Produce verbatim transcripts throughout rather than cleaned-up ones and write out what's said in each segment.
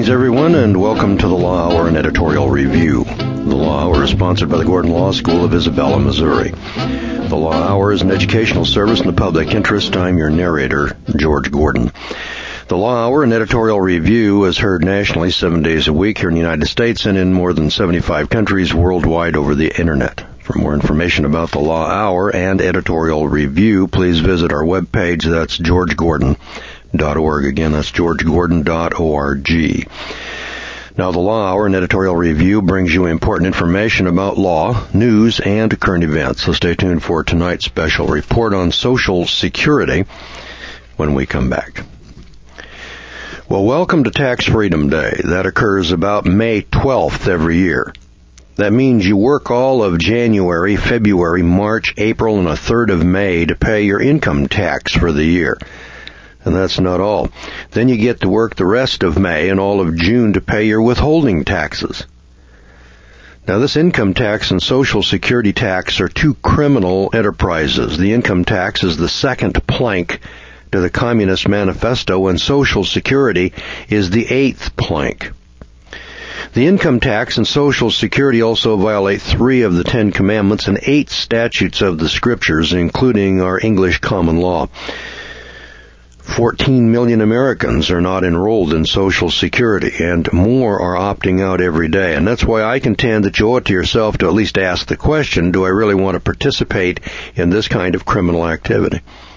Greetings, everyone, and welcome to the Law Hour and Editorial Review. The Law Hour is sponsored by the Gordon Law School of Isabella, Missouri. The Law Hour is an educational service in the public interest. I'm your narrator, George Gordon. The Law Hour and Editorial Review is heard nationally seven days a week here in the United States and in more than seventy-five countries worldwide over the Internet. For more information about the Law Hour and Editorial Review, please visit our webpage. That's george gordon dot org. Again, that's george gordon dot org. Now, the Law Hour and Editorial Review brings you important information about law, news, and current events. So stay tuned for tonight's special report on Social Security when we come back. Well, welcome to Tax Freedom Day. That occurs about May twelfth every year. That means you work all of January, February, March, April, and a third of May to pay your income tax for the year. And that's not all. Then you get to work the rest of May and all of June to pay your withholding taxes. Now, this income tax and Social Security tax are two criminal enterprises. The income tax is the second plank to the Communist Manifesto, and Social Security is the eighth plank. The income tax and Social Security also violate three of the Ten Commandments and eight statutes of the Scriptures, including our English common law. fourteen million Americans are not enrolled in Social Security, and more are opting out every day. And that's why I contend that you owe it to yourself to at least ask the question, do I really want to participate in this kind of criminal activity?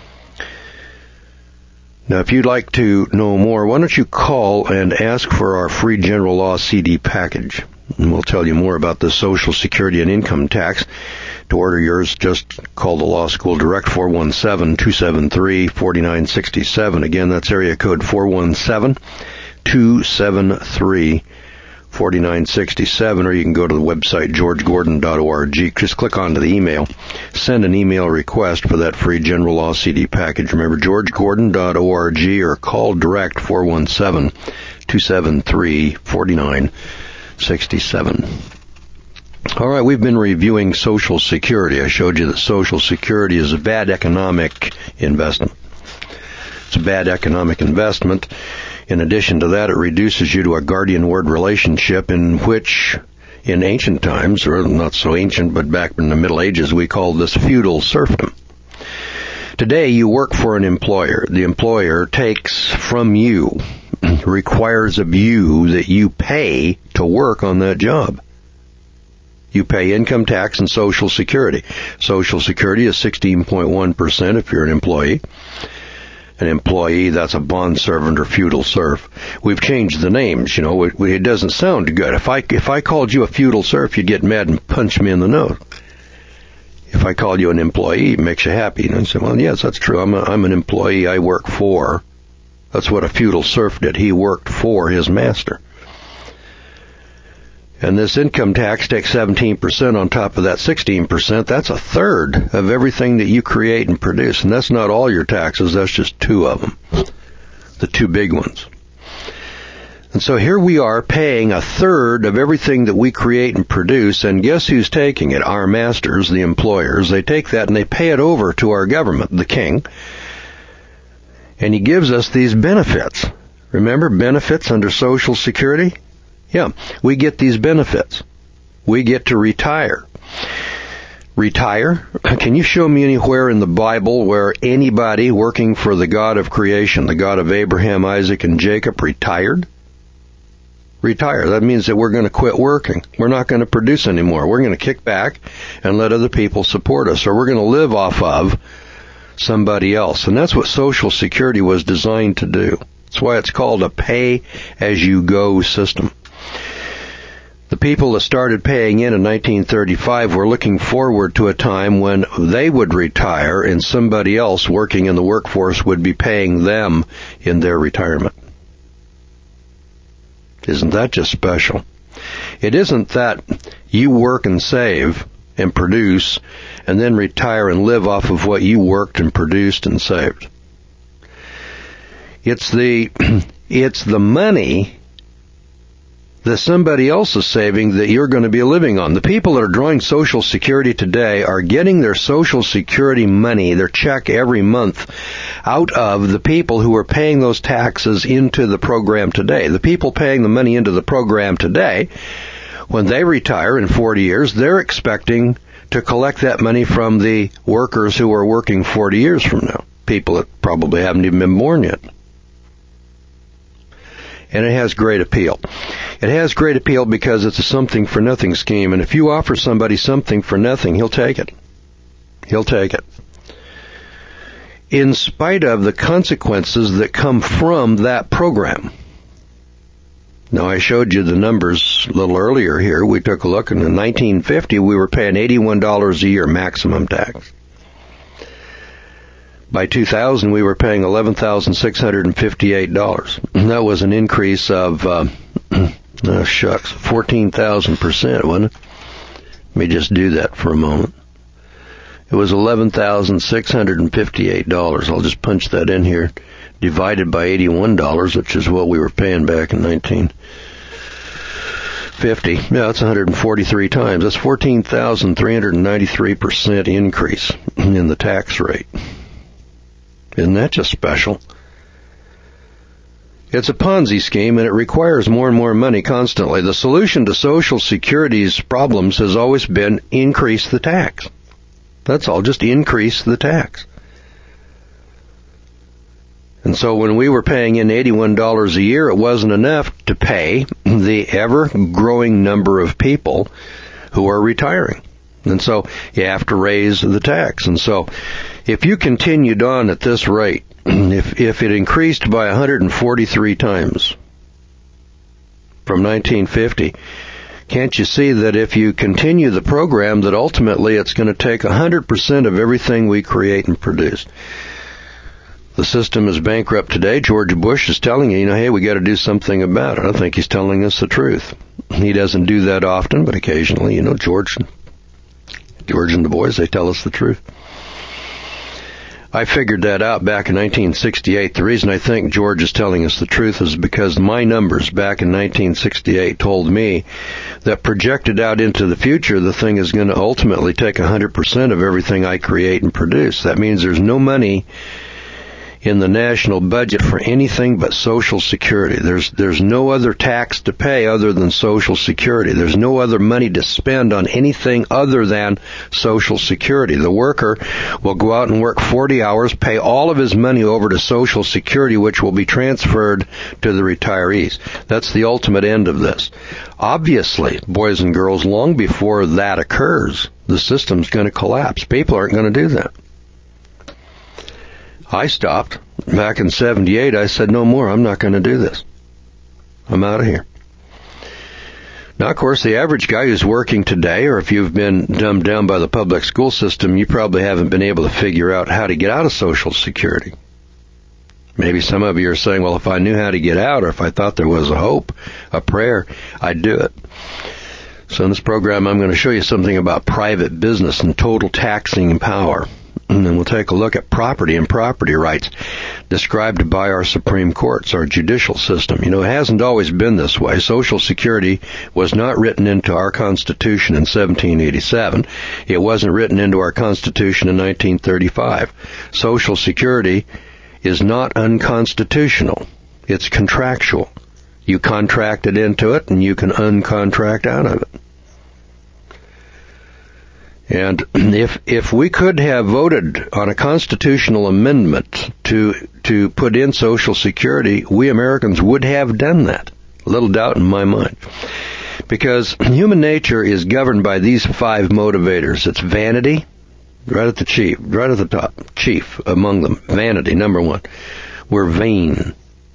Now, if you'd like to know more, why don't you call and ask for our free general law C D package. And we'll tell you more about the Social Security and income tax. To order yours, just call the law school direct, four one seven, two seven three, four nine six seven. Again, that's area code four one seven, two seven three, four nine six seven, or you can go to the website george gordon dot org. Just click onto the email. Send an email request for that free general law C D package. Remember, george gordon dot org, or call direct four one seven, two seven three, four nine six seven. All right, we've been reviewing Social Security. I showed you that Social Security is a bad economic investment. It's a bad economic investment. In addition to that, it reduces you to a guardian-ward relationship in which, in ancient times, or not so ancient, but back in the Middle Ages, we called this feudal serfdom. Today, you work for an employer. The employer takes from you, requires of you that you pay to work on that job. You pay income tax and Social Security. Social Security is sixteen point one percent if you're an employee. An employee, that's a bond servant or feudal serf. We've changed the names, you know. It, it doesn't sound good. If I if I called you a feudal serf, you'd get mad and punch me in the nose. If I called you an employee, it makes you happy. And I say, well, yes, that's true. I'm a, I'm an employee. I work for. That's what a feudal serf did. He worked for his master. And this income tax takes seventeen percent on top of that sixteen percent. That's a third of everything that you create and produce. And that's not all your taxes. That's just two of them. The two big ones. And so here we are paying a third of everything that we create and produce. And guess who's taking it? Our masters, the employers. They take that and they pay it over to our government, the king. And he gives us these benefits. Remember benefits under Social Security? Yeah, we get these benefits. We get to retire. Retire? Can you show me anywhere in the Bible where anybody working for the God of creation, the God of Abraham, Isaac, and Jacob, retired? Retire. That means that we're going to quit working. We're not going to produce anymore. We're going to kick back and let other people support us, or we're going to live off of somebody else. And that's what Social Security was designed to do. That's why it's called a pay-as-you-go system. The people that started paying in in nineteen thirty-five were looking forward to a time when they would retire and somebody else working in the workforce would be paying them in their retirement. Isn't that just special? It isn't that you work and save and produce and then retire and live off of what you worked and produced and saved. It's the, it's the money that somebody else is saving that you're going to be living on. The people that are drawing Social Security today are getting their Social Security money, their check every month, out of the people who are paying those taxes into the program today. The people paying the money into the program today, when they retire in forty years, they're expecting to collect that money from the workers who are working forty years from now. People that probably haven't even been born yet. And it has great appeal. It has great appeal because it's a something for nothing scheme, and if you offer somebody something for nothing, he'll take it. He'll take it. In spite of the consequences that come from that program. Now, I showed you the numbers a little earlier here. We took a look, and in nineteen fifty, we were paying eighty-one dollars a year maximum tax. By two thousand, we were paying eleven thousand six hundred fifty-eight dollars. And that was an increase of, uh, oh, shucks, fourteen thousand percent, wasn't it? Let me just do that for a moment. It was eleven thousand six hundred fifty-eight dollars. I'll just punch that in here. Divided by eighty-one dollars, which is what we were paying back in nineteen fifty. Yeah, that's one hundred forty-three times. That's fourteen thousand three hundred ninety-three percent increase in the tax rate. Isn't that just special? It's a Ponzi scheme, and it requires more and more money constantly. The solution to Social Security's problems has always been increase the tax. That's all, just increase the tax. And so when we were paying in eighty-one dollars a year, it wasn't enough to pay the ever-growing number of people who are retiring. And so you have to raise the tax. And so if you continued on at this rate, if if it increased by one hundred forty-three times from nineteen fifty, can't you see that if you continue the program, that ultimately it's going to take one hundred percent of everything we create and produce? The system is bankrupt today. George Bush is telling you, you know, hey, we got to do something about it. I think he's telling us the truth. He doesn't do that often, but occasionally, you know, George, George and the boys, they tell us the truth. I figured that out back in nineteen sixty-eight. The reason I think George is telling us the truth is because my numbers back in nineteen sixty-eight told me that projected out into the future, the thing is going to ultimately take one hundred percent of everything I create and produce. That means there's no money in the national budget for anything but Social Security. There's there's no other tax to pay other than Social Security. There's no other money to spend on anything other than Social Security. The worker will go out and work forty hours, pay all of his money over to Social Security, which will be transferred to the retirees. That's the ultimate end of this. Obviously, boys and girls, long before that occurs, the system's going to collapse. People aren't going to do that. I stopped. Back in seventy-eight, I said, no more. I'm not going to do this. I'm out of here. Now, of course, the average guy who's working today, or if you've been dumbed down by the public school system, you probably haven't been able to figure out how to get out of Social Security. Maybe some of you are saying, well, if I knew how to get out, or if I thought there was a hope, a prayer, I'd do it. So in this program, I'm going to show you something about private business and total taxing power. And then we'll take a look at property and property rights described by our Supreme Courts, our judicial system. You know, it hasn't always been this way. Social Security was not written into our Constitution in seventeen eighty-seven. It wasn't written into our Constitution in nineteen thirty-five. Social Security is not unconstitutional. It's contractual. You contracted into it, and you can uncontract out of it. And if if we could have voted on a constitutional amendment to to put in Social Security, we Americans would have done that. Little doubt in my mind. Because human nature is governed by these five motivators. It's vanity, right at the chief, right at the top, chief among them. Vanity, number one. We're vain.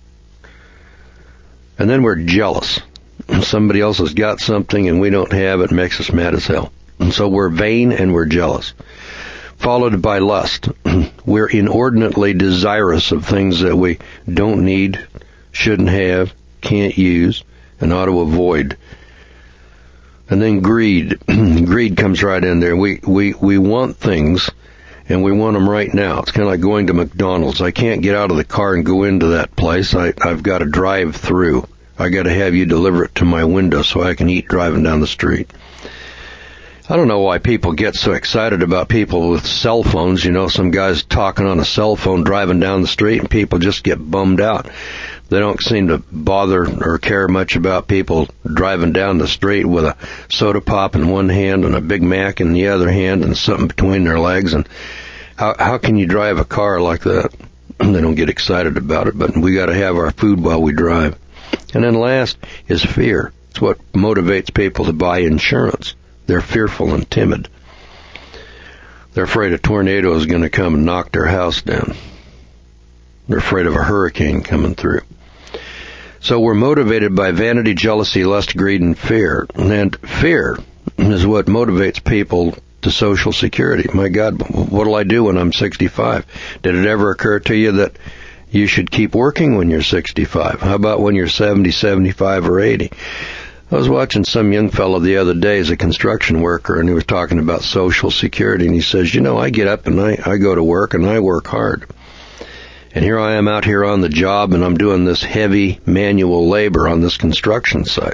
And then we're jealous. Somebody else has got something and we don't have it. It makes us mad as hell. And so we're vain and we're jealous. Followed by lust. We're inordinately desirous of things that we don't need, shouldn't have, can't use, and ought to avoid. And then greed. Greed comes right in there. We, we, we want things, and we want them right now. It's kind of like going to McDonald's. I can't get out of the car and go into that place. I, I've got to drive through. I got to have you deliver it to my window so I can eat driving down the street. I don't know why people get so excited about people with cell phones. You know, some guy's talking on a cell phone driving down the street and people just get bummed out. They don't seem to bother or care much about people driving down the street with a soda pop in one hand and a Big Mac in the other hand and something between their legs. And how, how can you drive a car like that? They don't get excited about it, but we got to have our food while we drive. And then last is fear. It's what motivates people to buy insurance. They're fearful and timid. They're afraid a tornado is going to come and knock their house down. They're afraid of a hurricane coming through. So we're motivated by vanity, jealousy, lust, greed, and fear. And fear is what motivates people to Social Security. My God, what'll I do when I'm sixty-five? Did it ever occur to you that you should keep working when you're sixty-five? How about when you're seventy, seventy-five, or eighty? I was watching some young fellow the other day as a construction worker, and he was talking about Social Security, and he says, you know, I get up and I, I go to work and I work hard. And here I am out here on the job, and I'm doing this heavy manual labor on this construction site.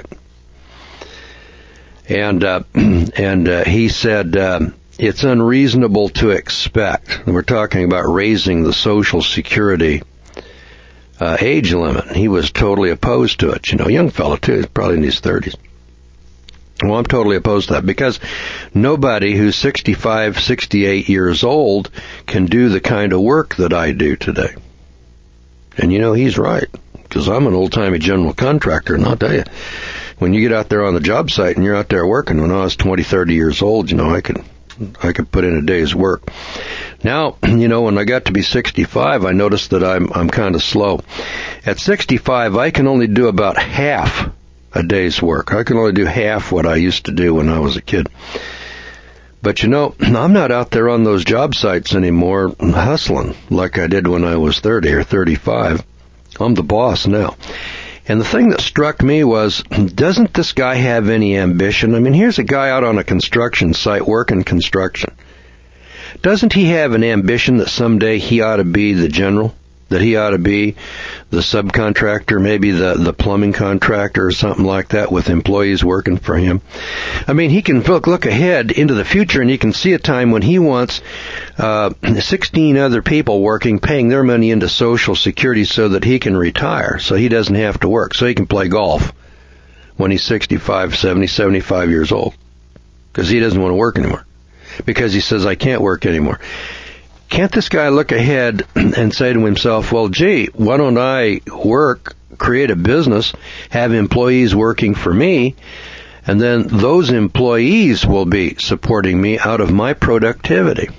And uh, and uh, he said, uh, it's unreasonable to expect, and we're talking about raising the Social Security uh, age limit. He was totally opposed to it. You know, young fellow too, he's probably in his thirties. Well, I'm totally opposed to that because nobody who's sixty-five, sixty-eight years old can do the kind of work that I do today. And you know, he's right, because I'm an old-timey general contractor, and I'll tell you, when you get out there on the job site and you're out there working, when I was twenty, thirty years old, you know, I could, I could put in a day's work. Now, you know, when I got to be sixty-five, I noticed that I'm, I'm kind of slow. At sixty-five, I can only do about half a day's work. I can only do half what I used to do when I was a kid. But you know, I'm not out there on those job sites anymore hustling like I did when I was thirty or thirty-five. I'm the boss now. And the thing that struck me was, doesn't this guy have any ambition? I mean, here's a guy out on a construction site working construction. Doesn't he have an ambition that someday he ought to be the general? That he ought to be the subcontractor, maybe the, the plumbing contractor or something like that with employees working for him? I mean, he can look, look ahead into the future, and he can see a time when he wants uh, sixteen other people working, paying their money into Social Security so that he can retire, so he doesn't have to work, so he can play golf when he's sixty-five, seventy, seventy-five years old, because he doesn't want to work anymore, because he says, I can't work anymore. Can't this guy look ahead and say to himself, well, gee, why don't I work, create a business, have employees working for me, and then those employees will be supporting me out of my productivity?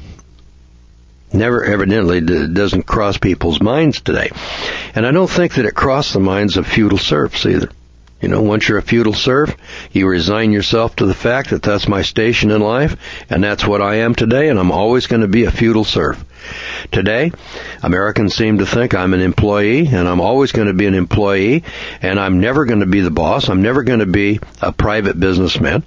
Never evidently doesn't cross people's minds today. And I don't think that it crossed the minds of feudal serfs either. You know, once you're a feudal serf, you resign yourself to the fact that that's my station in life, and that's what I am today, and I'm always going to be a feudal serf. Today, Americans seem to think I'm an employee, and I'm always going to be an employee, and I'm never going to be the boss. I'm never going to be a private businessman.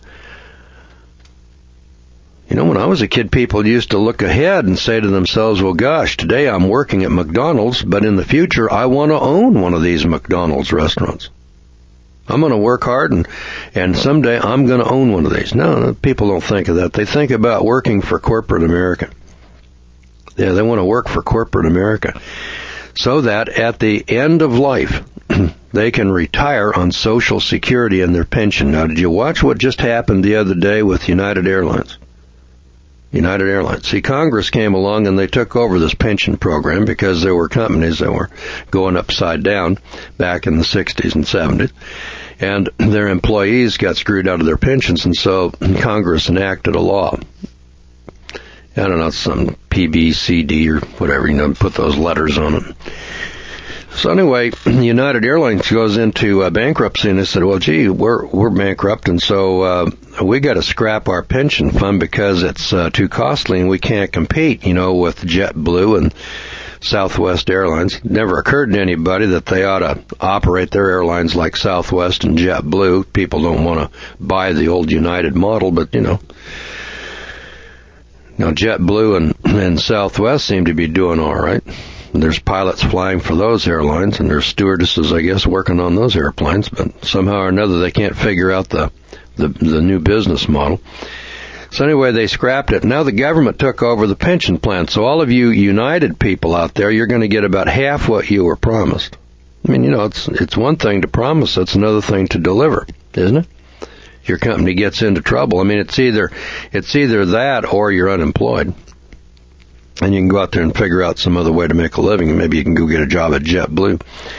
You know, when I was a kid, people used to look ahead and say to themselves, well, gosh, today I'm working at McDonald's, but in the future I want to own one of these McDonald's restaurants. I'm going to work hard, and, and someday I'm going to own one of these. No, people don't think of that. They think about working for corporate America. Yeah, they want to work for corporate America so that at the end of life, they can retire on Social Security and their pension. Now, did you watch what just happened the other day with United Airlines? United Airlines. See, Congress came along and they took over this pension program because there were companies that were going upside down back in the sixties and seventies. And their employees got screwed out of their pensions, and so Congress enacted a law. I don't know, some P B C D or whatever, you know, put those letters on it. So anyway, United Airlines goes into uh, bankruptcy, and they said, well, gee, we're we're bankrupt, and so uh, we got to scrap our pension fund because it's uh, too costly, and we can't compete, you know, with JetBlue and Southwest Airlines. It never occurred to anybody that they ought to operate their airlines like Southwest and JetBlue. People don't want to buy the old United model, but, you know, now JetBlue and, and Southwest seem to be doing all right. There's pilots flying for those airlines, and there's stewardesses, I guess, working on those airplanes, but somehow or another they can't figure out the, the, the new business model. So anyway, they scrapped it. Now the government took over the pension plan. So all of you United people out there, you're going to get about half what you were promised. I mean, you know, it's it's one thing to promise, it's another thing to deliver, isn't it? Your company gets into trouble. I mean, it's either it's either that or you're unemployed. And you can go out there and figure out some other way to make a living, and maybe you can go get a job at JetBlue.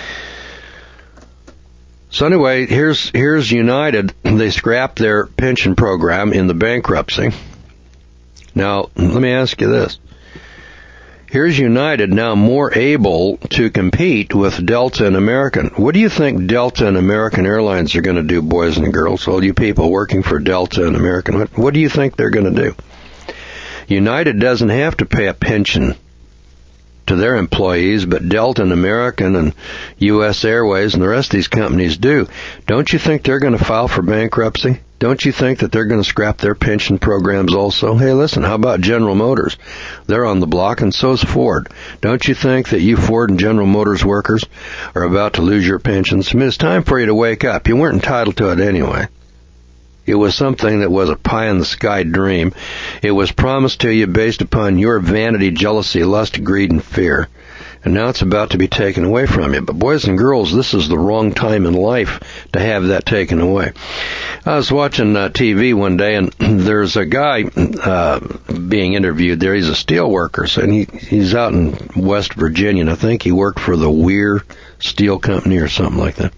So anyway, here's here's United. They scrapped their pension program in the bankruptcy. Now, let me ask you this. Here's United now more able to compete with Delta and American. What do you think Delta and American Airlines are going to do, boys and girls? All you people working for Delta and American, what, what do you think they're going to do? United doesn't have to pay a pension to their employees, but Delta and American and U S Airways and the rest of these companies do. Don't you think they're going to file for bankruptcy? Don't you think that they're going to scrap their pension programs also? Hey, listen, how about General Motors? They're on the block, and so's Ford. Don't you think that you Ford and General Motors workers are about to lose your pensions? I mean, it's time for you to wake up. You weren't entitled to it anyway. It was something that was a pie-in-the-sky dream. It was promised to you based upon your vanity, jealousy, lust, greed, and fear. And now it's about to be taken away from you. But boys and girls, this is the wrong time in life to have that taken away. I was watching uh, T V one day, and there's a guy uh, being interviewed there. He's a steel worker, and he, he's out in West Virginia, and I think he worked for the Weir Steel Company or something like that.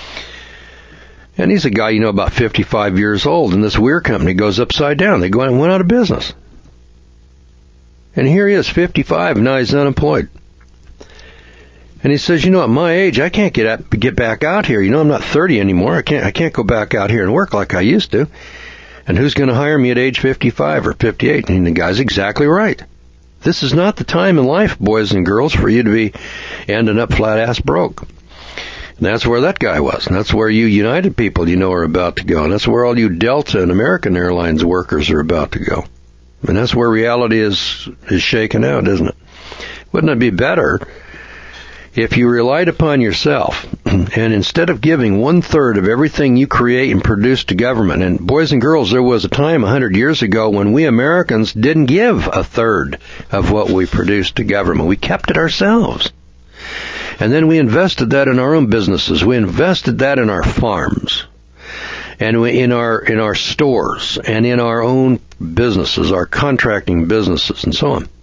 And he's a guy, you know, about fifty-five years old, and this Weir company goes upside down. They go out and went out of business. And here he is, fifty-five, and now he's unemployed. And he says, you know, at my age, I can't get up, get back out here. You know, I'm not thirty anymore. I can't, I can't go back out here and work like I used to. And who's going to hire me at age fifty-five or fifty-eight? And the guy's exactly right. This is not the time in life, boys and girls, for you to be ending up flat-ass broke. And that's where that guy was. And that's where you United people, you know, are about to go. And that's where all you Delta and American Airlines workers are about to go. And that's where reality is is shaken out, isn't it? Wouldn't it be better if you relied upon yourself and instead of giving one-third of everything you create and produce to government, and boys and girls, there was a time a hundred years ago when we Americans didn't give a third of what we produced to government. We kept it ourselves. And then we invested that in our own businesses. We invested that in our farms, and we, in our in our stores, and in our own businesses, our contracting businesses, and so on.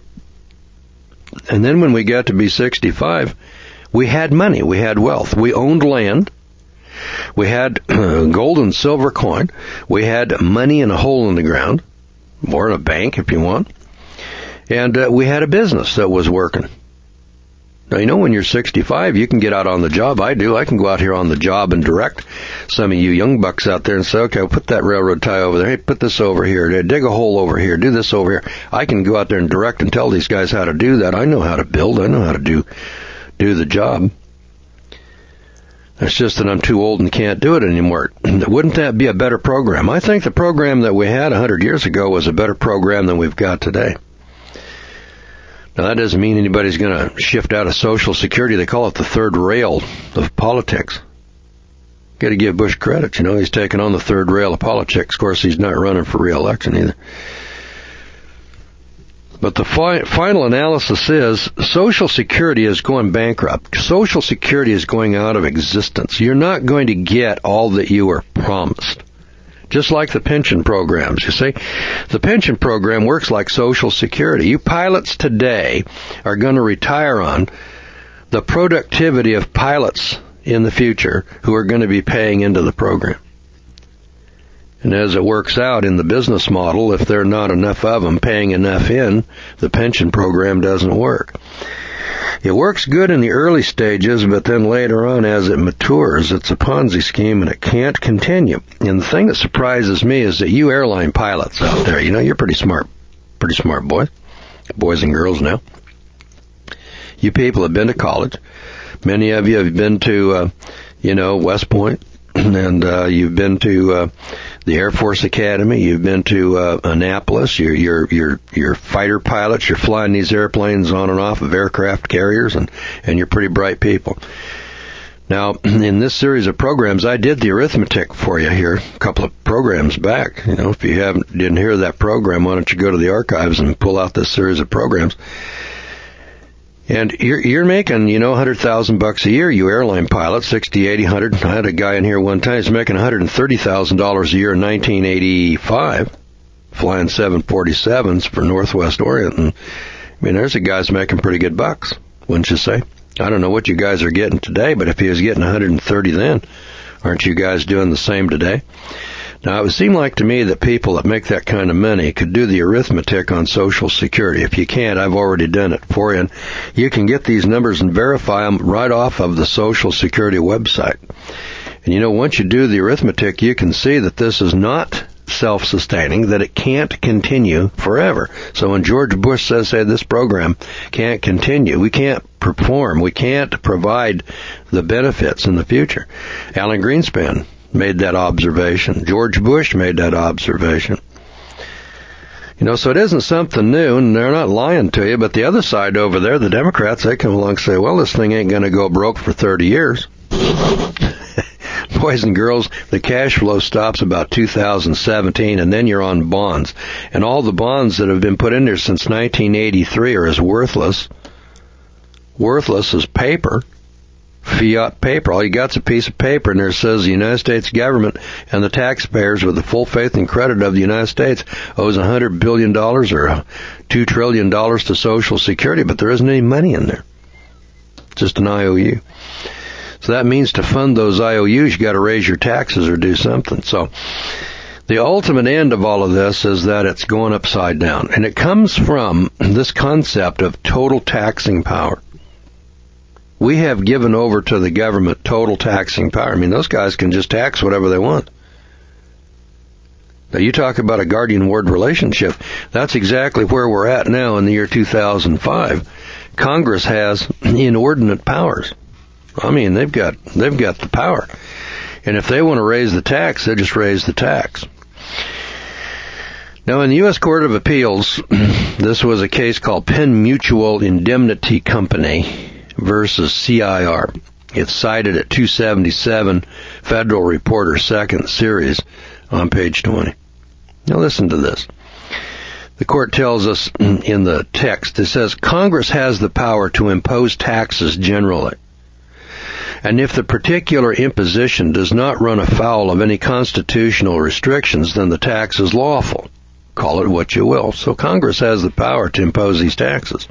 And then when we got to be sixty-five, we had money, we had wealth, we owned land, we had uh, gold and silver coin, we had money in a hole in the ground, or in a bank if you want, and uh, we had a business that was working. Now, you know, when you're sixty-five, you can get out on the job. I do. I can go out here on the job and direct some of you young bucks out there and say, okay, put that railroad tie over there. Hey, put this over here. Dig a hole over here. Do this over here. I can go out there and direct and tell these guys how to do that. I know how to build. I know how to do do the job. It's just that I'm too old and can't do it anymore. Wouldn't that be a better program? I think the program that we had a hundred years ago was a better program than we've got today. Now, that doesn't mean anybody's going to shift out of Social Security. They call it the third rail of politics. Got to give Bush credit. You know, he's taking on the third rail of politics. Of course, he's not running for re-election either. But the fi- final analysis is Social Security is going bankrupt. Social Security is going out of existence. You're not going to get all that you were promised. Just like the pension programs, you see. The pension program works like Social Security. You pilots today are going to retire on the productivity of pilots in the future who are going to be paying into the program. And as it works out in the business model, if there are not enough of them paying enough in, the pension program doesn't work. It works good in the early stages, but then later on as it matures, it's a Ponzi scheme and it can't continue. And the thing that surprises me is that you airline pilots out there, you know, you're pretty smart, pretty smart boys, boys and girls now. You people have been to college. Many of you have been to, uh, you know, West Point, and uh, you've been to uh, the Air Force Academy. You've been to uh, Annapolis. You're, you're, you're, you're fighter pilots. You're flying these airplanes on and off of aircraft carriers, and, and you're pretty bright people. Now, in this series of programs, I did the arithmetic for you here a couple of programs back. You know, if you haven't didn't hear that program, why don't you go to the archives and pull out this series of programs? And you're, you're making, you know, one hundred thousand bucks a year, you airline pilot, sixty, eighty, one hundred. I had a guy in here one time, he's making one hundred thirty thousand dollars a year in nineteen eighty-five, flying seven forty-sevens for Northwest Orient. And, I mean, there's a guy's making pretty good bucks, wouldn't you say? I don't know what you guys are getting today, but if he was getting one hundred thirty then, aren't you guys doing the same today? Now, it would seem like to me that people that make that kind of money could do the arithmetic on Social Security. If you can't, I've already done it for you. And you can get these numbers and verify them right off of the Social Security website. And you know, once you do the arithmetic, you can see that this is not self-sustaining, that it can't continue forever. So when George Bush says, hey, this program can't continue, we can't perform, we can't provide the benefits in the future. Alan Greenspan made that observation. George Bush made that observation. You know, so it isn't something new, and they're not lying to you, but the other side over there, the Democrats, they come along and say, well, this thing ain't going to go broke for thirty years. Boys and girls, the cash flow stops about two thousand seventeen, and then you're on bonds. And all the bonds that have been put in there since nineteen eighty-three are as worthless. Worthless as paper. Fiat paper. All you got's a piece of paper, and there says the United States government and the taxpayers with the full faith and credit of the United States owes one hundred billion dollars or two trillion dollars to Social Security, but there isn't any money in there. Just an I O U. So that means to fund those I O Us, you got to raise your taxes or do something. So the ultimate end of all of this is that it's going upside down. And it comes from this concept of total taxing power. We have given over to the government total taxing power. I mean, those guys can just tax whatever they want. Now, you talk about a guardian-ward relationship. That's exactly where we're at now in the year two thousand five. Congress has inordinate powers. I mean, they've got they've got the power. And if they want to raise the tax, they just raise the tax. Now, in the U S Court of Appeals, this was a case called Penn Mutual Indemnity Company versus C I R. It's cited at two seventy-seven Federal Reporter Second Series on page twenty. Now listen to this. The court tells us in the text, it says, Congress has the power to impose taxes generally. And if the particular imposition does not run afoul of any constitutional restrictions, then the tax is lawful. Call it what you will. So Congress has the power to impose these taxes.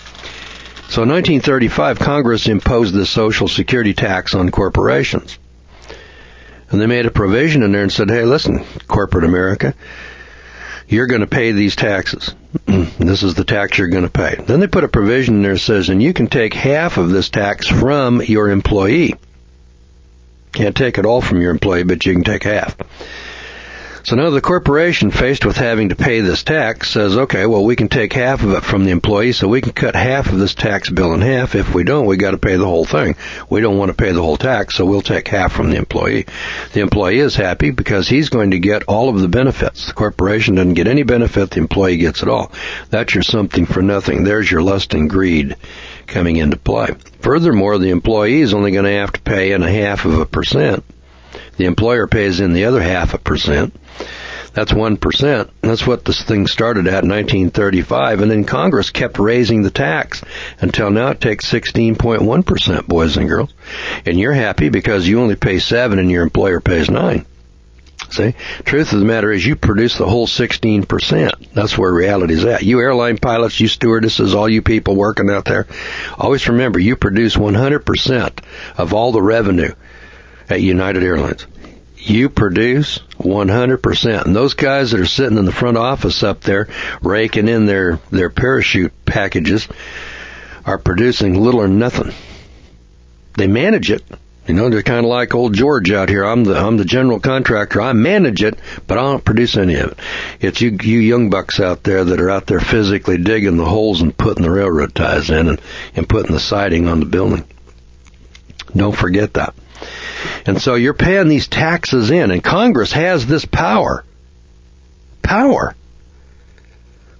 So in nineteen thirty-five, Congress imposed the Social Security tax on corporations. And they made a provision in there and said, hey, listen, corporate America, you're going to pay these taxes. This is the tax you're going to pay. Then they put a provision in there that says, and you can take half of this tax from your employee. Can't take it all from your employee, but you can take half. So now the corporation, faced with having to pay this tax, says, okay, well, we can take half of it from the employee, so we can cut half of this tax bill in half. If we don't, we got to pay the whole thing. We don't want to pay the whole tax, so we'll take half from the employee. The employee is happy because he's going to get all of the benefits. The corporation doesn't get any benefit, the employee gets it all. That's your something for nothing. There's your lust and greed coming into play. Furthermore, the employee is only going to have to pay in a half of a percent. The employer pays in the other half a percent. That's one percent. That's what this thing started at in nineteen thirty-five. And then Congress kept raising the tax until now it takes sixteen point one percent, boys and girls. And you're happy because you only pay seven and your employer pays nine. See? Truth of the matter is you produce the whole sixteen percent. That's where reality is at. You airline pilots, you stewardesses, all you people working out there, always remember you produce one hundred percent of all the revenue at United Airlines. You produce one hundred percent. And those guys that are sitting in the front office up there raking in their, their parachute packages are producing little or nothing. They manage it. You know, they're kind of like old George out here. I'm the I'm the general contractor. I manage it, but I don't produce any of it. It's you you young bucks out there that are out there physically digging the holes and putting the railroad ties in and, and putting the siding on the building. Don't forget that. And so you're paying these taxes in, and Congress has this power. Power.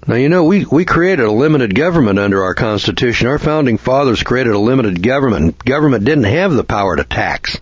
Now, you know, we, we created a limited government under our Constitution. Our founding fathers created a limited government. Government didn't have the power to tax.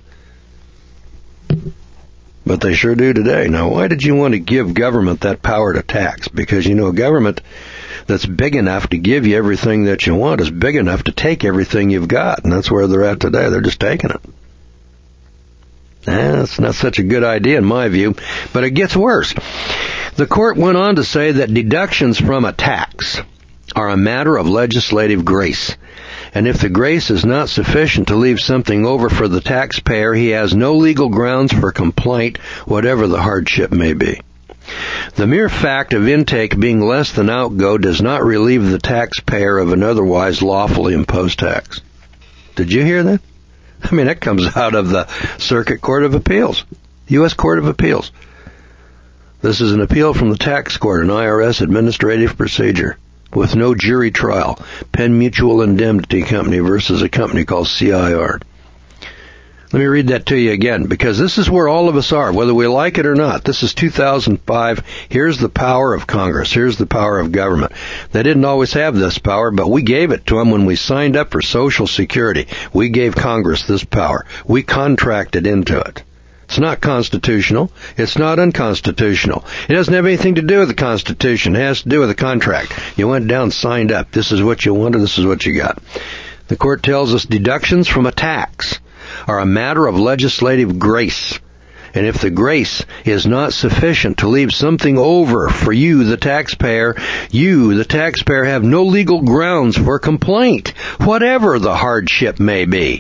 But they sure do today. Now, why did you want to give government that power to tax? Because, you know, a government that's big enough to give you everything that you want is big enough to take everything you've got. And that's where they're at today. They're just taking it. Eh, that's not such a good idea in my view. But it gets worse. The court went on to say that deductions from a tax are a matter of legislative grace. And if the grace is not sufficient to leave something over for the taxpayer, he has no legal grounds for complaint, whatever the hardship may be. The mere fact of intake being less than outgo does not relieve the taxpayer of an otherwise lawfully imposed tax. Did you hear that? I mean, that comes out of the Circuit Court of Appeals, U S Court of Appeals. This is an appeal from the tax court, an I R S administrative procedure, with no jury trial. Penn Mutual Indemnity Company versus a company called C I R. Let me read that to you again, because this is where all of us are, whether we like it or not. This is two thousand five. Here's the power of Congress. Here's the power of government. They didn't always have this power, but we gave it to them when we signed up for Social Security. We gave Congress this power. We contracted into it. It's not constitutional. It's not unconstitutional. It doesn't have anything to do with the Constitution. It has to do with the contract. You went down, signed up. This is what you wanted. This is what you got. The court tells us deductions from a tax are a matter of legislative grace. And if the grace is not sufficient to leave something over for you, the taxpayer, you, the taxpayer, have no legal grounds for complaint, whatever the hardship may be.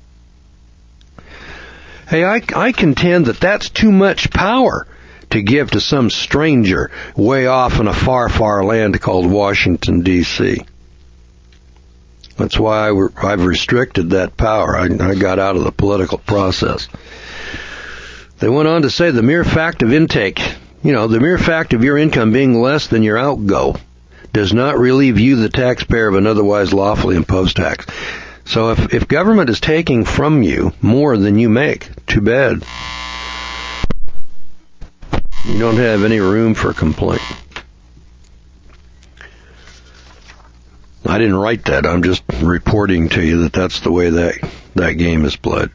Hey, I, I contend that that's too much power to give to some stranger way off in a far, far land called Washington, D C That's why I, I've restricted that power. I, I got out of the political process. They went on to say the mere fact of intake, you know, the mere fact of your income being less than your outgo does not relieve you, the taxpayer, of an otherwise lawfully imposed tax. So if, if government is taking from you more than you make, too bad. You don't have any room for complaint. I didn't write that. I'm just reporting to you that that's the way that, that game is played.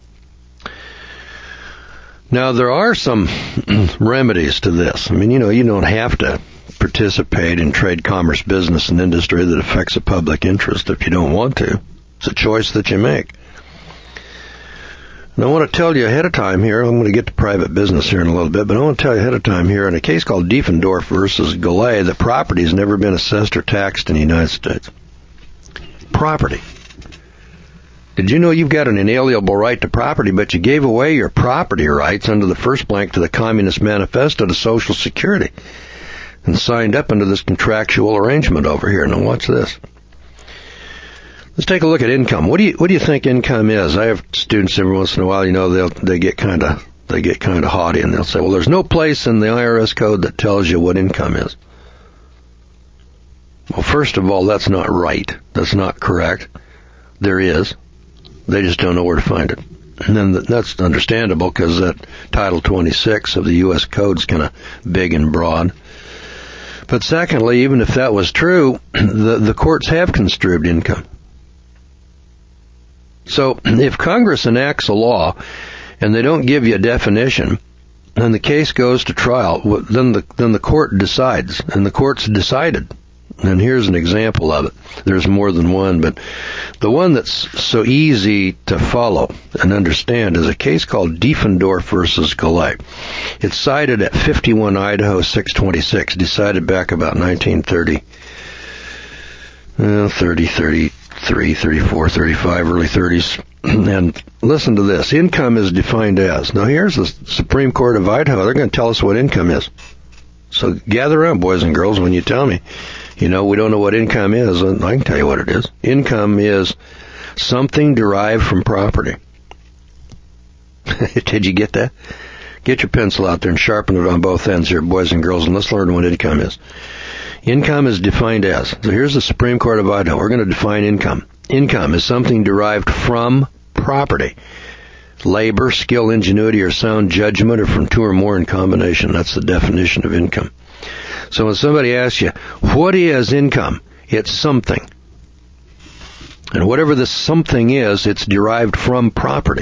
Now, there are some remedies to this. I mean, you know, you don't have to participate in trade, commerce, business, and industry that affects the public interest if you don't want to. It's a choice that you make. And I want to tell you ahead of time here, I'm going to get to private business here in a little bit, but I want to tell you ahead of time here, in a case called Diefendorf versus Gallet, the property has never been assessed or taxed in the United States. Property. Did you know you've got an inalienable right to property, but you gave away your property rights under the first blank to the Communist Manifesto to Social Security and signed up into this contractual arrangement over here? Now watch this. Let's take a look at income. What do you what do you think income is? I have students every once in a while, you know, they'll they get kind of they get kind of haughty and they'll say, "Well, there's no place in the I R S code that tells you what income is." Well, first of all, that's not right. That's not correct. There is. They just don't know where to find it. And then that's understandable because that Title twenty-six of the U S Code is kind of big and broad. But secondly, even if that was true, the the courts have construed income. So if Congress enacts a law and they don't give you a definition, and the case goes to trial, then the then the court decides, and the court's decided. And here's an example of it. There's more than one, but the one that's so easy to follow and understand is a case called Diefendorf versus Gallet. It's cited at fifty-one Idaho six twenty-six, decided back about nineteen thirty, uh, thirty, thirty-three, thirty-four, thirty-five, early thirties. And listen to this. Income is defined as. Now here's the Supreme Court of Idaho. They're going to tell us what income is. So gather around, boys and girls, when you tell me. You know, we don't know what income is, and I can tell you what it is. Income is something derived from property. Did you get that? Get your pencil out there and sharpen it on both ends here, boys and girls, and let's learn what income is. Income is defined as. So here's the Supreme Court of Idaho. We're going to define income. Income is something derived from property. Labor, skill, ingenuity, or sound judgment, or from two or more in combination. That's the definition of income. So when somebody asks you, what is income? It's something. And whatever this something is, it's derived from property.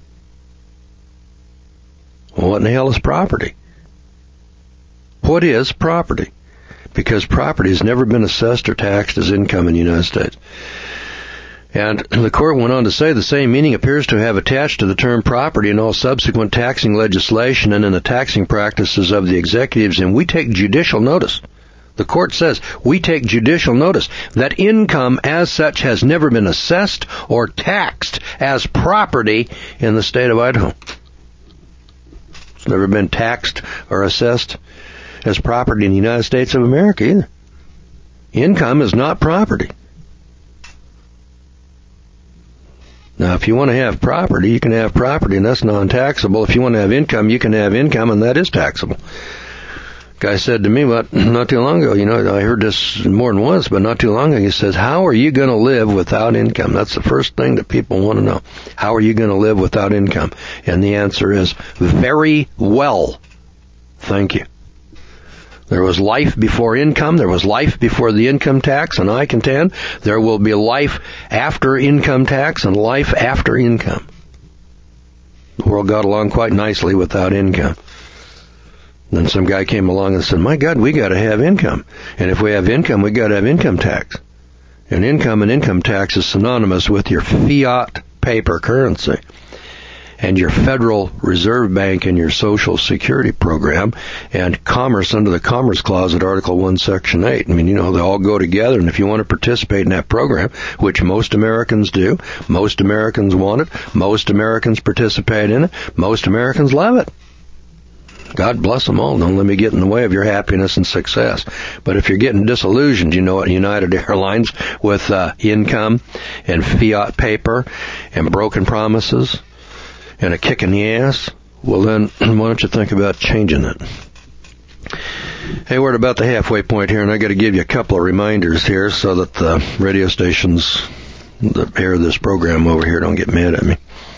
Well, what in the hell is property? What is property? Because property has never been assessed or taxed as income in the United States. And the court went on to say the same meaning appears to have attached to the term property in all subsequent taxing legislation and in the taxing practices of the executives, and we take judicial notice. The court says we take judicial notice that income as such has never been assessed or taxed as property in the state of Idaho. It's never been taxed or assessed as property in the United States of America either. Income is not property. Now, if you want to have property, you can have property, and that's non-taxable. If you want to have income, you can have income, and that is taxable. Guy said to me, what, not too long ago, you know, I heard this more than once, but not too long ago, he says, how are you going to live without income? That's the first thing that people want to know. How are you going to live without income? And the answer is, very well. Thank you. There was life before income. There was life before the income tax, and I contend there will be life after income tax and life after income. The world got along quite nicely without income. Then some guy came along and said, my God, we got to have income. And if we have income, we got to have income tax. And income and income tax is synonymous with your fiat paper currency and your Federal Reserve Bank and your Social Security program and commerce under the Commerce Clause at Article one, Section eight. I mean, you know, they all go together, and if you want to participate in that program, which most Americans do, most Americans want it, most Americans participate in it, most Americans love it. God bless them all. Don't let me get in the way of your happiness and success. But if you're getting disillusioned, you know, at United Airlines with uh, income and fiat paper and broken promises and a kick in the ass, well then, why don't you think about changing it? Hey, we're at about the halfway point here, and I got to give you a couple of reminders here so that the radio stations that air this program over here don't get mad at me.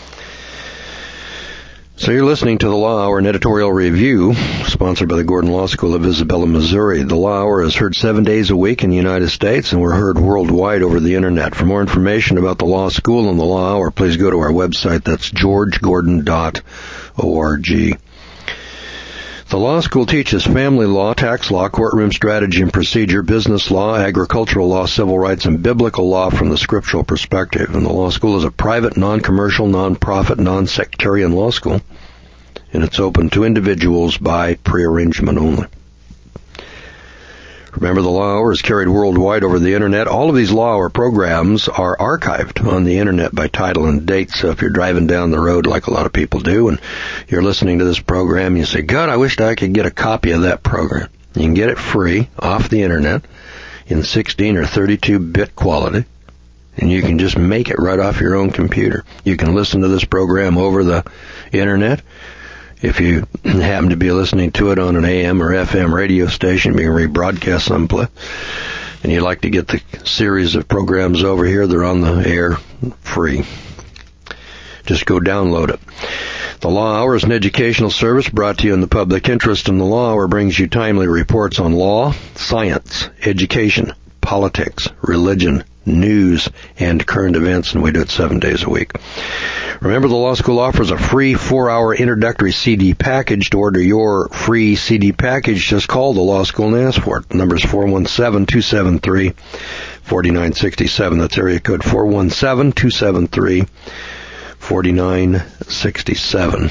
So you're listening to the Law Hour, an editorial review sponsored by the Gordon Law School of Isabella, Missouri. The Law Hour is heard seven days a week in the United States, and we're heard worldwide over the Internet. For more information about the Law School and the Law Hour, please go to our website. That's george gordon dot org. The law school teaches family law, tax law, courtroom strategy and procedure, business law, agricultural law, civil rights, and biblical law from the scriptural perspective. And the law school is a private, non-commercial, non-profit, non-sectarian law school, and it's open to individuals by pre-arrangement only. Remember, the Law Hour is carried worldwide over the Internet. All of these Law Hour programs are archived on the Internet by title and date. So if you're driving down the road like a lot of people do and you're listening to this program, you say, God, I wish I could get a copy of that program. You can get it free off the Internet in sixteen or thirty-two bit quality, and you can just make it right off your own computer. You can listen to this program over the Internet. If you happen to be listening to it on an A M or F M radio station being rebroadcast someplace, and you'd like to get the series of programs over here, they're on the air free. Just go download it. The Law Hour is an educational service brought to you in the public interest, and the Law Hour brings you timely reports on law, science, education, politics, religion, news, and current events, and we do it seven days a week. Remember, the law school offers a free four-hour introductory C D package. To order your free C D package, just call the law school and ask for it. The number is four one seven, two seven three, four nine six seven. That's area code four one seven, two seven three, four nine six seven.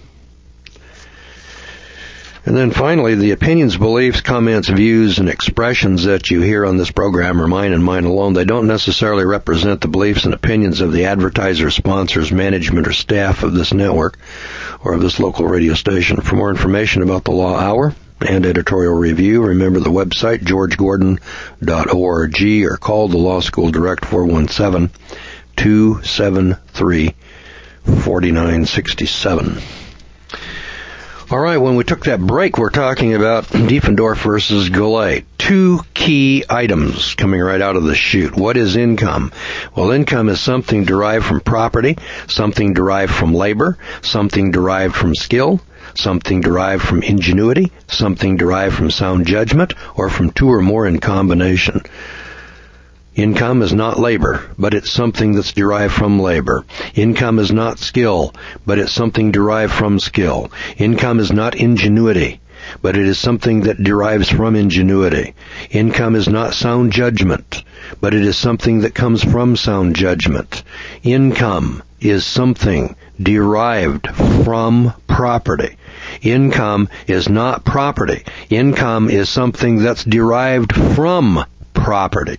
And then finally, the opinions, beliefs, comments, views, and expressions that you hear on this program are mine and mine alone. They don't necessarily represent the beliefs and opinions of the advertiser, sponsors, management, or staff of this network or of this local radio station. For more information about the Law Hour and editorial review, remember the website, george gordon dot org, or call the Law School Direct four one seven, two seven three, four nine six seven. All right, when we took that break, we're talking about Diefendorf versus Goulet. Two key items coming right out of the chute. What is income? Well, income is something derived from property, something derived from labor, something derived from skill, something derived from ingenuity, something derived from sound judgment, or from two or more in combination. Income is not labor, but it's something that's derived from labor. Income is not skill, but it's something derived from skill. Income is not ingenuity, but it is something that derives from ingenuity. Income is not sound judgment, but it is something that comes from sound judgment. Income is something derived from property. Income is not property. Income is something that's derived from property.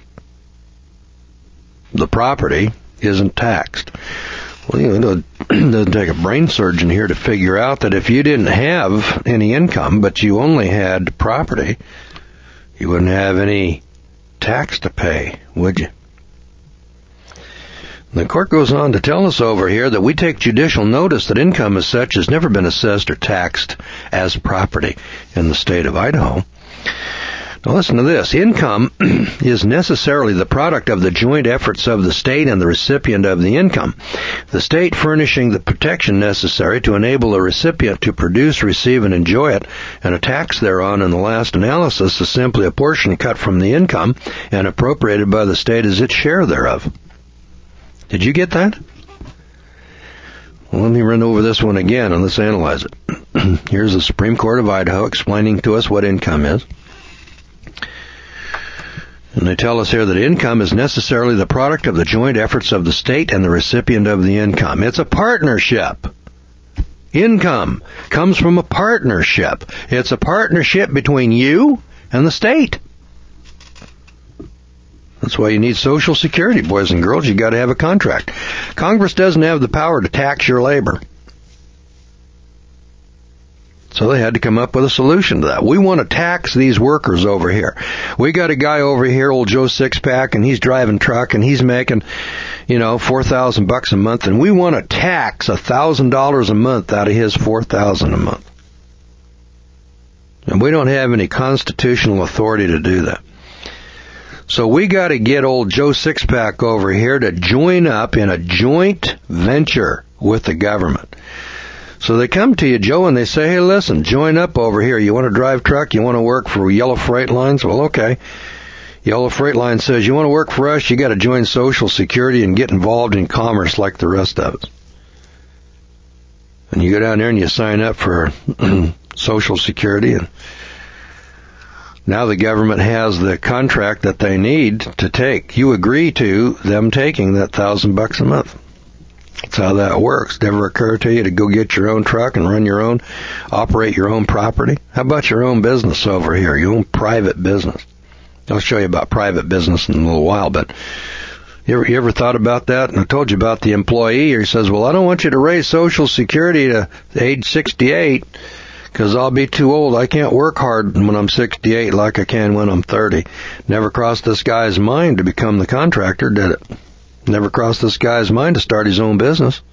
The property isn't taxed. Well, you know, it doesn't take a brain surgeon here to figure out that if you didn't have any income, but you only had property, you wouldn't have any tax to pay, would you? The court goes on to tell us over here that we take judicial notice that income as such has never been assessed or taxed as property in the state of Idaho. Now listen to this. Income is necessarily the product of the joint efforts of the state and the recipient of the income. The state furnishing the protection necessary to enable the recipient to produce, receive, and enjoy it, and a tax thereon in the last analysis is simply a portion cut from the income and appropriated by the state as its share thereof. Did you get that? Well, let me run over this one again and let's analyze it. Here's the Supreme Court of Idaho explaining to us what income is. And they tell us here that income is necessarily the product of the joint efforts of the state and the recipient of the income. It's a partnership. Income comes from a partnership. It's a partnership between you and the state. That's why you need Social Security, boys and girls. You got to have a contract. Congress doesn't have the power to tax your labor. So they had to come up with a solution to that. We want to tax these workers over here. We got a guy over here, old Joe Sixpack, and he's driving truck, and he's making, you know, four thousand bucks a month, and we want to tax a thousand dollars a month out of his four thousand a month. And we don't have any constitutional authority to do that. So we got to get old Joe Sixpack over here to join up in a joint venture with the government. So they come to you, Joe, and they say, hey, listen, join up over here. You want to drive truck? You want to work for Yellow Freight Lines? Well, okay. Yellow Freight Line says, you want to work for us? You got to join Social Security and get involved in commerce like the rest of us. And you go down there and you sign up for Social Security, and now the government has the contract that they need to take. You agree to them taking that thousand bucks a month. That's how that works. Never occur to you to go get your own truck and run your own, operate your own property? How about your own business over here, your own private business? I'll show you about private business in a little while, but you ever, you ever thought about that? And I told you about the employee. He says, well, I don't want you to raise Social Security to age sixty-eight because I'll be too old. I can't work hard when I'm sixty-eight like I can when I'm thirty. Never crossed this guy's mind to become the contractor, did it? Never crossed this guy's mind to start his own business.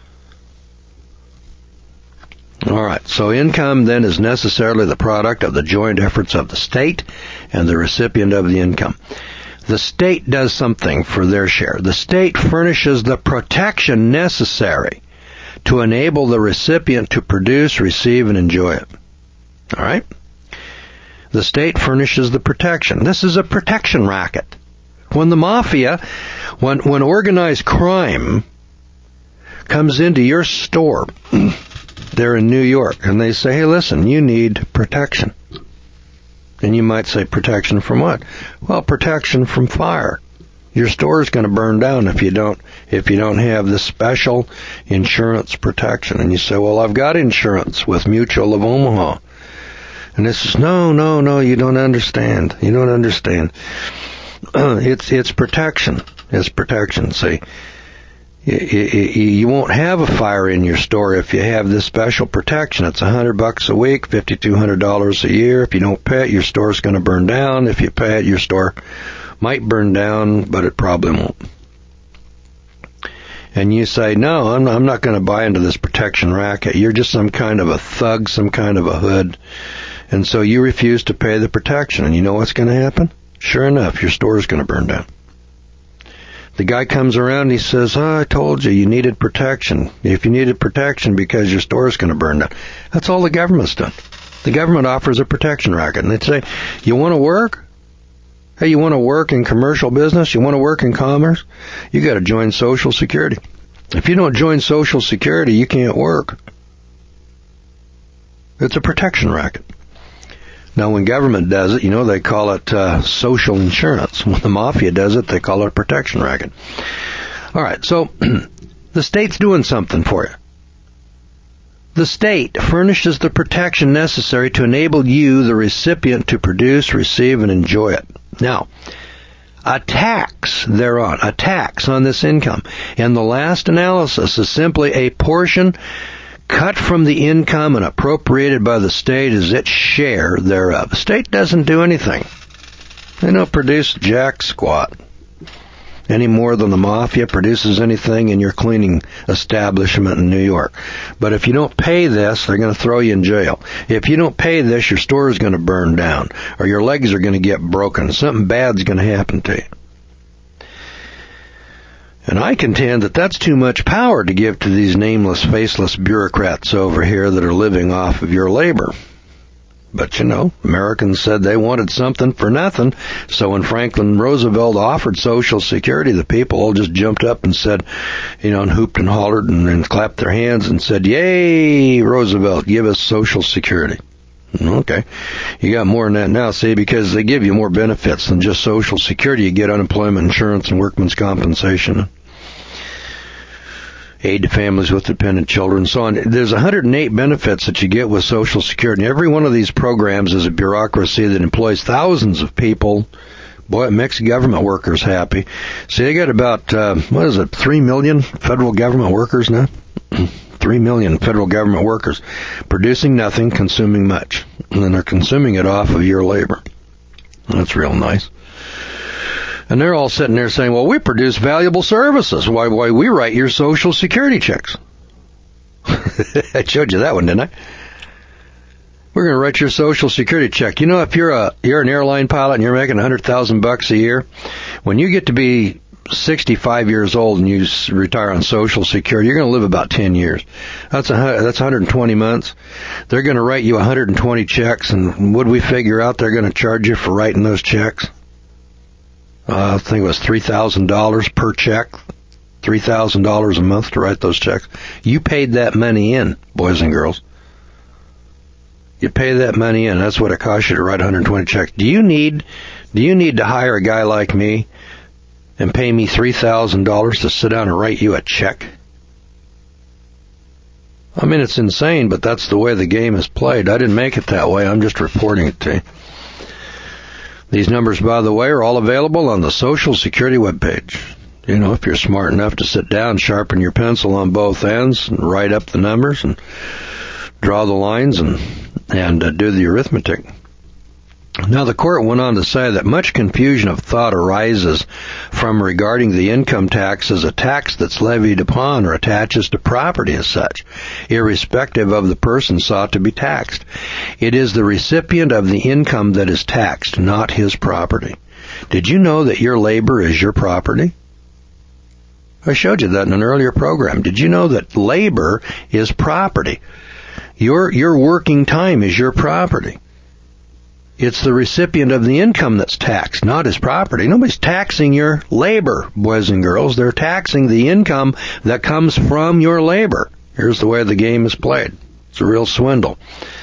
All right, so income then is necessarily the product of the joint efforts of the state and the recipient of the income. The state does something for their share. The state furnishes the protection necessary to enable the recipient to produce, receive, and enjoy it. All right? The state furnishes the protection. This is a protection racket. When the mafia, when when organized crime comes into your store there in New York, and they say, hey, listen, you need protection. And you might say, protection from what? Well, protection from fire. Your store is going to burn down if you don't if you don't have this special insurance protection. And you say, well, I've got insurance with Mutual of Omaha. And this is, no, no, no, you don't understand. You don't understand. It's it's protection. It's protection. See, you, you, you won't have a fire in your store if you have this special protection. It's a hundred bucks a week, fifty-two hundred dollars a year. If you don't pay it, your store's going to burn down. If you pay it, your store might burn down, but it probably won't. And you say, no, I'm not, I'm not going to buy into this protection racket. You're just some kind of a thug, some kind of a hood, and so you refuse to pay the protection. And you know what's going to happen? Sure enough, your store is going to burn down. The guy comes around and he says, oh, I told you, you needed protection. If you needed protection because your store's going to burn down. That's all the government's done. The government offers a protection racket. And they'd say, you want to work? Hey, you want to work in commercial business? You want to work in commerce? You got to join Social Security. If you don't join Social Security, you can't work. It's a protection racket. Now, when government does it, you know, they call it uh, social insurance. When the mafia does it, they call it a protection racket. All right, so the state's doing something for you. The state furnishes the protection necessary to enable you, the recipient, to produce, receive, and enjoy it. Now, a tax thereon, a tax on this income, in the last analysis is simply a portion cut from the income and appropriated by the state as its share thereof. The state doesn't do anything. They don't produce jack squat any more than the mafia produces anything in your cleaning establishment in New York. But if you don't pay this, they're going to throw you in jail. If you don't pay this, your store is going to burn down, or your legs are going to get broken. Something bad's going to happen to you. And I contend that that's too much power to give to these nameless, faceless bureaucrats over here that are living off of your labor. But, you know, Americans said they wanted something for nothing. So when Franklin Roosevelt offered Social Security, the people all just jumped up and said, you know, and hooped and hollered and, and clapped their hands and said, yay, Roosevelt, give us Social Security. Okay. You got more than that now, see, because they give you more benefits than just Social Security. You get unemployment insurance and workman's compensation, aid to families with dependent children, and so on. There's one hundred eight benefits that you get with Social Security. And every one of these programs is a bureaucracy that employs thousands of people. Boy, it makes government workers happy. See, they got about, uh, what is it, three million federal government workers now? Three million federal government workers producing nothing, consuming much. And then they're consuming it off of your labor. That's real nice. And they're all sitting there saying, well, we produce valuable services. Why, why we write your Social Security checks. I showed you that one, didn't I? We're going to write your Social Security check. You know, if you're a you're an airline pilot and you're making one hundred thousand bucks a year, when you get to be sixty-five years old and you retire on Social Security, you're going to live about ten years. That's a, that's one hundred twenty months. They're going to write you one hundred twenty checks, and would we figure out they're going to charge you for writing those checks? Uh, I think it was three thousand dollars per check, three thousand dollars a month to write those checks. You paid that money in, boys and girls. You pay that money in. That's what it costs you to write one hundred twenty checks. Do you need, do you need to hire a guy like me and pay me three thousand dollars to sit down and write you a check? I mean, it's insane, but that's the way the game is played. I didn't make it that way. I'm just reporting it to you. These numbers, by the way, are all available on the Social Security webpage. You know, if you're smart enough to sit down, sharpen your pencil on both ends, and write up the numbers, and draw the lines, and, and uh, do the arithmetic. Now, the court went on to say that much confusion of thought arises from regarding the income tax as a tax that's levied upon or attaches to property as such, irrespective of the person sought to be taxed. It is the recipient of the income that is taxed, not his property. Did you know that your labor is your property? I showed you that in an earlier program. Did you know that labor is property? Your, your working time is your property. It's the recipient of the income that's taxed, not his property. Nobody's taxing your labor, boys and girls. They're taxing the income that comes from your labor. Here's the way the game is played. It's a real swindle.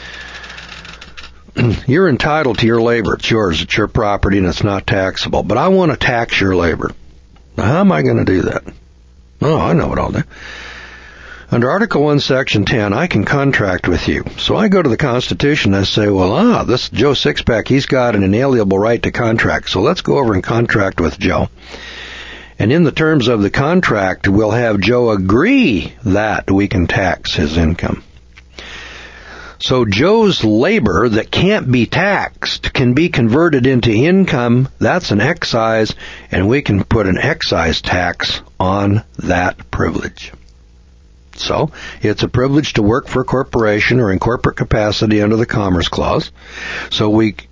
You're entitled to your labor. It's yours. It's your property, and it's not taxable. But I want to tax your labor. Now, how am I going to do that? Oh, I know what I'll do. Under Article one, Section ten, I can contract with you. So I go to the Constitution and I say, well, ah, this Joe Sixpack, he's got an inalienable right to contract. So let's go over and contract with Joe. And in the terms of the contract, we'll have Joe agree that we can tax his income. So Joe's labor that can't be taxed can be converted into income. That's an excise, and we can put an excise tax on that privilege. So, it's a privilege to work for a corporation or in corporate capacity under the Commerce Clause. So we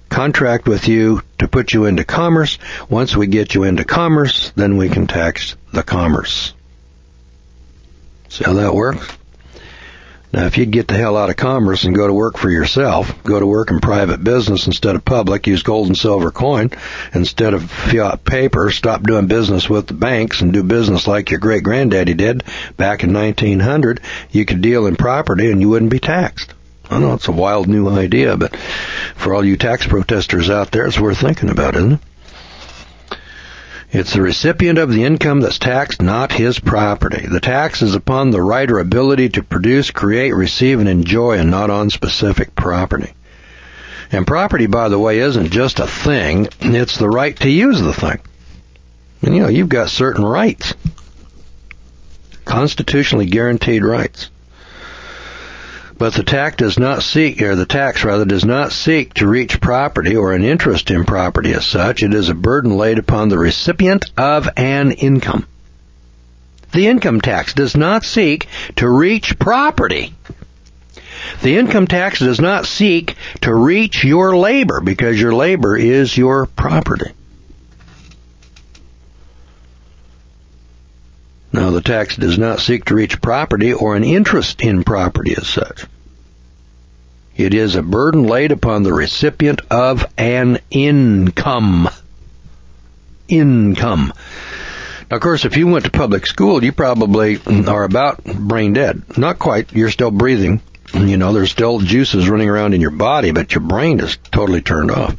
contract with you to put you into commerce. Once we get you into commerce, then we can tax the commerce. See how that works? Now, if you'd get the hell out of commerce and go to work for yourself, go to work in private business instead of public, use gold and silver coin instead of fiat paper, stop doing business with the banks and do business like your great-granddaddy did back in nineteen hundred, you could deal in property and you wouldn't be taxed. I know it's a wild new idea, but for all you tax protesters out there, it's worth thinking about, isn't it? It's the recipient of the income that's taxed, not his property. The tax is upon the right or ability to produce, create, receive, and enjoy, and not on specific property. And property, by the way, isn't just a thing. It's the right to use the thing. And, you know, you've got certain rights. Constitutionally guaranteed rights. But the tax does not seek, or the tax rather, does not seek to reach property or an interest in property as such. It is a burden laid upon the recipient of an income. The income tax does not seek to reach property. The income tax does not seek to reach your labor, because your labor is your property. Now, the tax does not seek to reach property or an interest in property as such. It is a burden laid upon the recipient of an income. Income. Now, of course, if you went to public school, you probably are about brain dead. Not quite. You're still breathing. You know, there's still juices running around in your body, but your brain is totally turned off.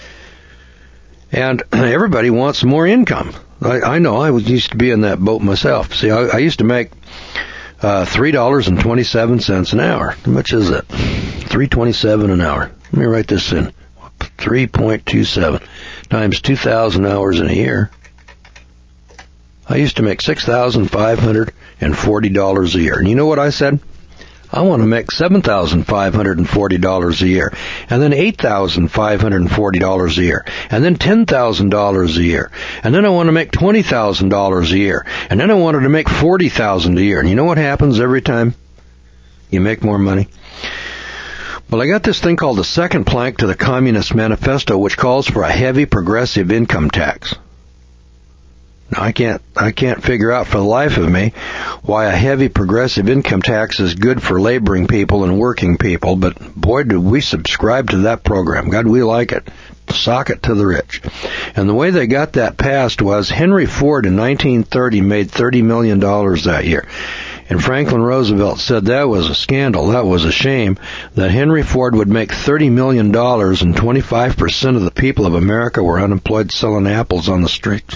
And everybody wants more income. I, I know. I was used to be in that boat myself. See, I, I used to make uh, three dollars and twenty-seven cents an hour. How much is that? three dollars and twenty-seven cents an hour. Let me write this in. three point two seven times two thousand hours in a year. I used to make six thousand five hundred forty dollars a year. And you know what I said? I want to make seven thousand five hundred forty dollars a year, and then eight thousand five hundred forty dollars a year, and then ten thousand dollars a year, and then I want to make twenty thousand dollars a year, and then I wanted to make forty thousand dollars a year. And you know what happens every time you make more money? Well, I got this thing called the second plank to the Communist Manifesto, which calls for a heavy progressive income tax. Now, I can't, I can't figure out for the life of me why a heavy progressive income tax is good for laboring people and working people, but boy, do we subscribe to that program. God, we like it. Sock it to the rich. And the way they got that passed was Henry Ford in nineteen thirty made thirty million dollars that year. And Franklin Roosevelt said that was a scandal, that was a shame, that Henry Ford would make thirty million dollars and twenty-five percent of the people of America were unemployed selling apples on the streets.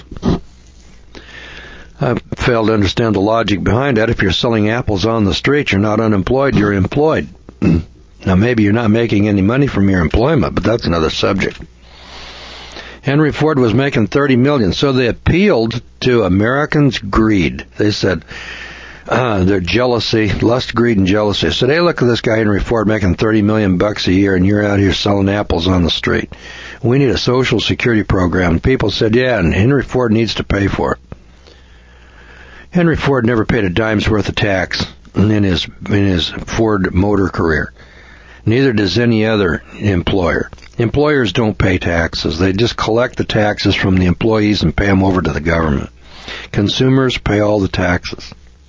I fail to understand the logic behind that. If you're selling apples on the street, you're not unemployed, you're employed. Now, maybe you're not making any money from your employment, but that's another subject. Henry Ford was making thirty million dollars, so they appealed to Americans' greed. They said, uh, their jealousy, lust, greed, and jealousy. They said, hey, look at this guy Henry Ford making thirty million bucks a year, and you're out here selling apples on the street. We need a Social Security program. And people said, yeah, and Henry Ford needs to pay for it. Henry Ford never paid a dime's worth of tax in his in his Ford Motor career. Neither does any other employer. Employers don't pay taxes. They just collect the taxes from the employees and pay them over to the government. Consumers pay all the taxes.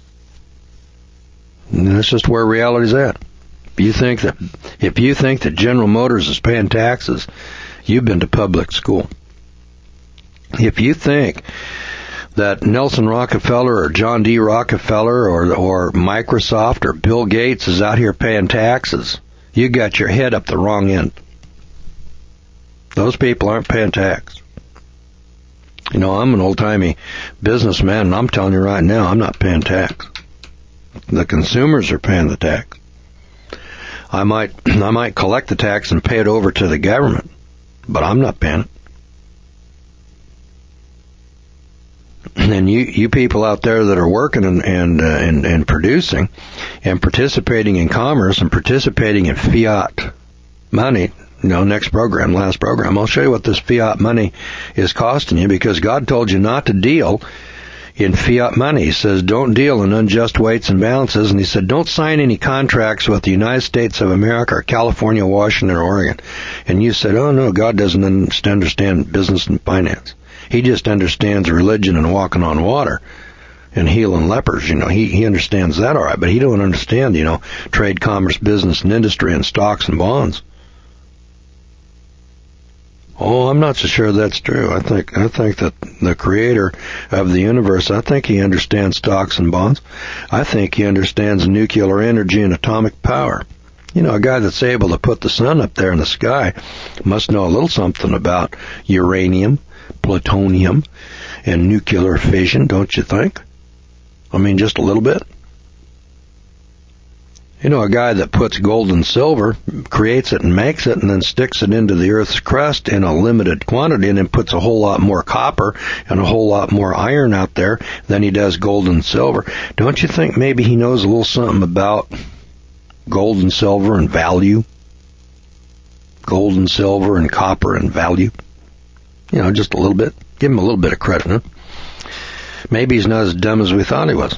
And that's just where reality's at. If you think that if you think that General Motors is paying taxes, you've been to public school. If you think that Nelson Rockefeller or John D. Rockefeller or or Microsoft or Bill Gates is out here paying taxes, you got your head up the wrong end. Those people aren't paying tax. You know, I'm an old-timey businessman, and I'm telling you right now, I'm not paying tax. The consumers are paying the tax. I might I might collect the tax and pay it over to the government, but I'm not paying it. And you, you people out there that are working and and, uh, and and producing and participating in commerce and participating in fiat money, you know, next program, last program, I'll show you what this fiat money is costing you, because God told you not to deal in fiat money. He says, don't deal in unjust weights and balances. And he said, don't sign any contracts with the United States of America or California, Washington, or Oregon. And you said, oh, no, God doesn't understand business and finance. He just understands religion and walking on water and healing lepers. You know, he, he understands that all right, but he don't understand, you know, trade, commerce, business, and industry, and stocks and bonds. Oh, I'm not so sure that's true. I think I think that the creator of the universe, I think he understands stocks and bonds. I think he understands nuclear energy and atomic power. You know, a guy that's able to put the sun up there in the sky must know a little something about uranium, plutonium, and nuclear fission, don't you think? I mean, just a little bit. You know, a guy that puts gold and silver, creates it and makes it, and then sticks it into the Earth's crust in a limited quantity, and then puts a whole lot more copper and a whole lot more iron out there than he does gold and silver. Don't you think maybe he knows a little something about gold and silver and value? Gold and silver and copper and value? You know, just a little bit. Give him a little bit of credit, huh? Maybe he's not as dumb as we thought he was.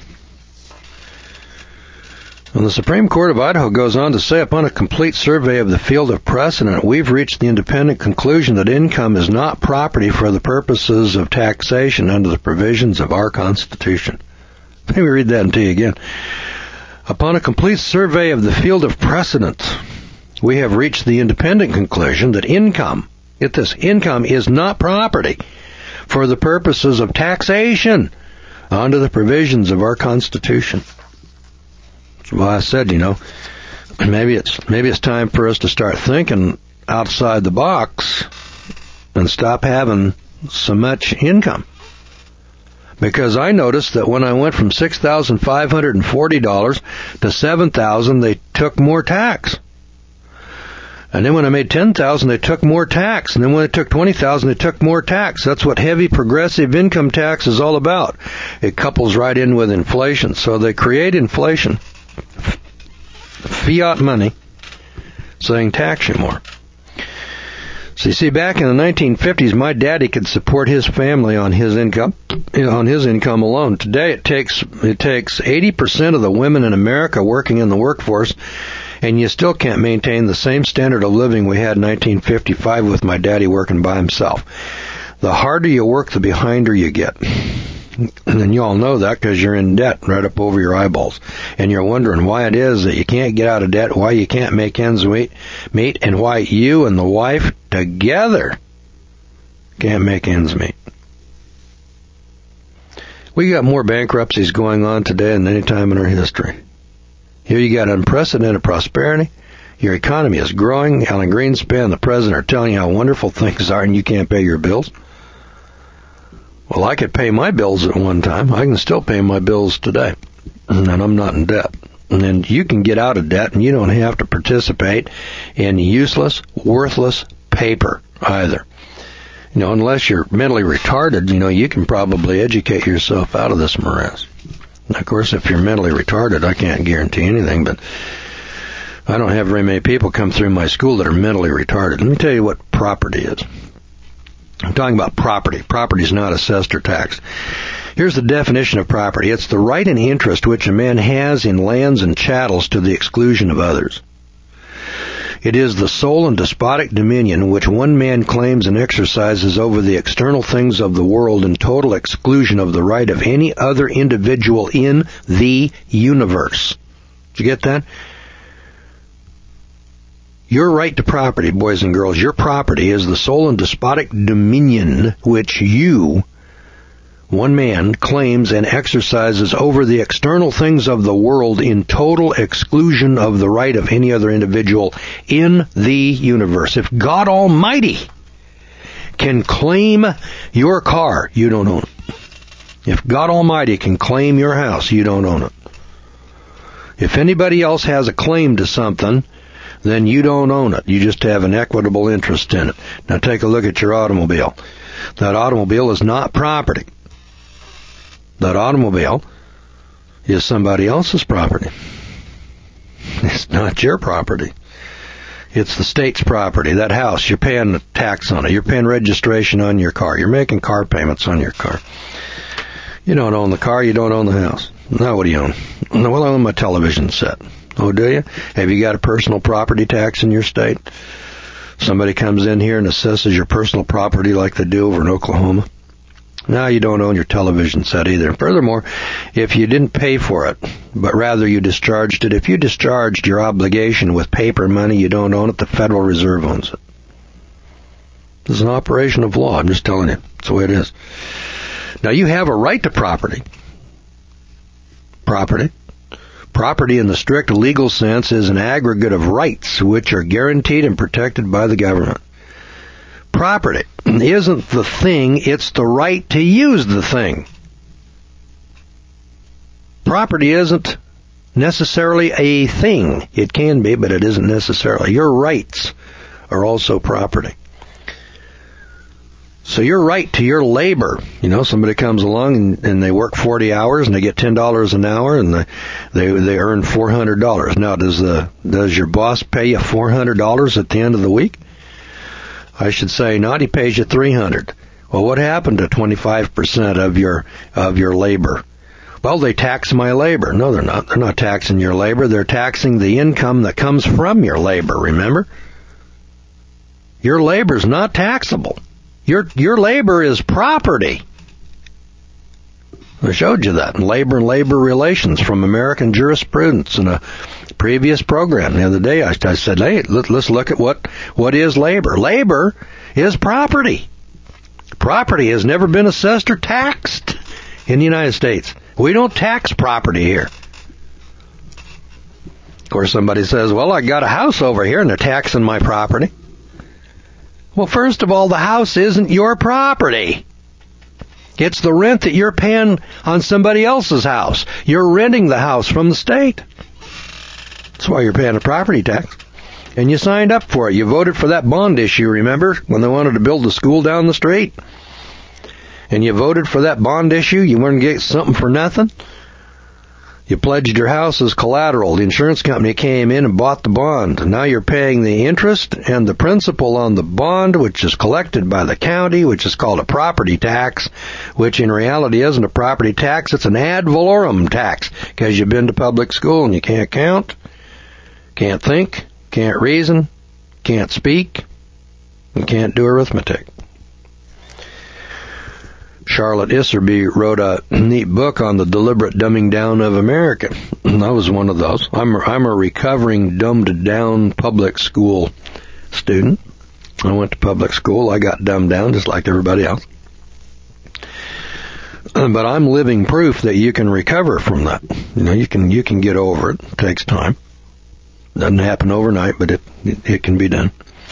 And the Supreme Court of Idaho goes on to say, upon a complete survey of the field of precedent, we've reached the independent conclusion that income is not property for the purposes of taxation under the provisions of our Constitution. Let me read that to you again. Upon a complete survey of the field of precedent, we have reached the independent conclusion that income, get this, income is not property for the purposes of taxation under the provisions of our Constitution. Well, I said, you know, maybe it's maybe it's time for us to start thinking outside the box and stop having so much income. Because I noticed that when I went from six thousand five hundred forty dollars to seven thousand dollars, they took more tax. And then when I made ten thousand dollars, they took more tax. And then when I took twenty thousand dollars, they took more tax. That's what heavy progressive income tax is all about. It couples right in with inflation. So they create inflation, fiat money, saying tax you more. So you see, back in the nineteen fifties, my daddy could support his family on his income, you know, on his income alone. Today, it takes it takes eighty percent of the women in America working in the workforce, and you still can't maintain the same standard of living we had in nineteen fifty-five with my daddy working by himself. The harder you work, the behinder you get. And you all know that because you're in debt right up over your eyeballs. And you're wondering why it is that you can't get out of debt, why you can't make ends meet, meet, and why you and the wife together can't make ends meet. We got more bankruptcies going on today than any time in our history. Here you got unprecedented prosperity. Your economy is growing. Alan Greenspan and the president are telling you how wonderful things are, and you can't pay your bills. Well, I could pay my bills at one time. I can still pay my bills today, and I'm not in debt. And then you can get out of debt, and you don't have to participate in useless, worthless paper either. You know, unless you're mentally retarded, you know, you can probably educate yourself out of this morass. Of course, if you're mentally retarded, I can't guarantee anything, but I don't have very many people come through my school that are mentally retarded. Let me tell you what property is. I'm talking about property. Property is not assessed or taxed. Here's the definition of property. It's the right and interest which a man has in lands and chattels to the exclusion of others. It is the sole and despotic dominion which one man claims and exercises over the external things of the world in total exclusion of the right of any other individual in the universe. Did you get that? Your right to property, boys and girls, your property is the sole and despotic dominion which you, one man, claims and exercises over the external things of the world in total exclusion of the right of any other individual in the universe. If God Almighty can claim your car, you don't own it. If God Almighty can claim your house, you don't own it. If anybody else has a claim to something, then you don't own it. You just have an equitable interest in it. Now take a look at your automobile. That automobile is not property. That automobile is somebody else's property. It's not your property. It's the state's property. That house, you're paying a tax on it. You're paying registration on your car. You're making car payments on your car. You don't own the car, you don't own the house. Now what do you own? Well, I own my television set. Oh, do you? Have you got a personal property tax in your state? Somebody comes in here and assesses your personal property like they do over in Oklahoma. Now you don't own your television set either. Furthermore, if you didn't pay for it, but rather you discharged it, if you discharged your obligation with paper money, you don't own it, the Federal Reserve owns it. This is an operation of law. I'm just telling you. That's the way it is. Now, you have a right to property. Property. Property in the strict legal sense is an aggregate of rights which are guaranteed and protected by the government. Property isn't the thing, it's the right to use the thing. Property isn't necessarily a thing. It can be, but it isn't necessarily. Your rights are also property. So your right to your labor, you know, somebody comes along and, and they work forty hours and they get ten dollars an hour and they, they, they earn four hundred dollars. Now, does the, does your boss pay you four hundred dollars at the end of the week? I should say not, he pays you three hundred dollars. Well, what happened to twenty-five percent of your, of your labor? Well, they tax my labor. No, they're not. They're not taxing your labor. They're taxing the income that comes from your labor, remember? Your labor's not taxable. Your your labor is property. I showed you that in Labor and Labor Relations from American Jurisprudence in a previous program the other day. I, I said, hey, let, let's look at what, what is labor. Labor is property. Property has never been assessed or taxed in the United States. We don't tax property here. Of course, somebody says, well, I got a house over here and they're taxing my property. Well, first of all, the house isn't your property. It's the rent that you're paying on somebody else's house. You're renting the house from the state. That's why you're paying a property tax. And you signed up for it. You voted for that bond issue, remember, when they wanted to build the school down the street? And you voted for that bond issue. You weren't getting something for nothing. You pledged your house as collateral. The insurance company came in and bought the bond. Now you're paying the interest and the principal on the bond, which is collected by the county, which is called a property tax, which in reality isn't a property tax. It's an ad valorem tax because you've been to public school and you can't count, can't think, can't reason, can't speak, and can't do arithmetic. Charlotte Isserby wrote a neat book on the deliberate dumbing down of America. I was one of those. I'm a, I'm a recovering dumbed down public school student. I went to public school. I got dumbed down just like everybody else. But I'm living proof that you can recover from that. You know, you can you can get over it. It takes time. Doesn't happen overnight, but it it, it can be done.